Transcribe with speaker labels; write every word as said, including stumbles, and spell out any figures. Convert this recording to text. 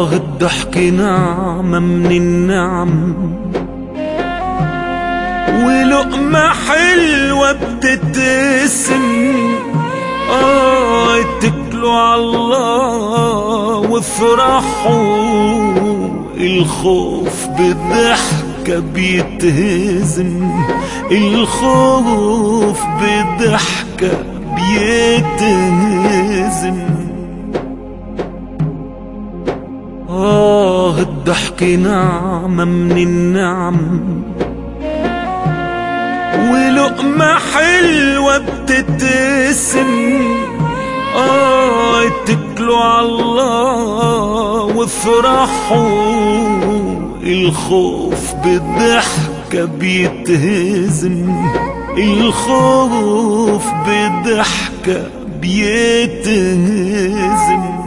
Speaker 1: الضحكة نعمة من النعم، ولقمة حلوة بتتقسم. آه اتكلوا عالله وافرحوا، الخوف بالضحكة بيتهزم، الخوف بالضحكة بيتهزم. آه الضحكة نعمة من النعم، ولقمة حلوة بتتقسم. آه اتكلوا عالله وافرحوا، الخوف بالضحكة بيتهزم، الخوف بالضحكة بيتهزم.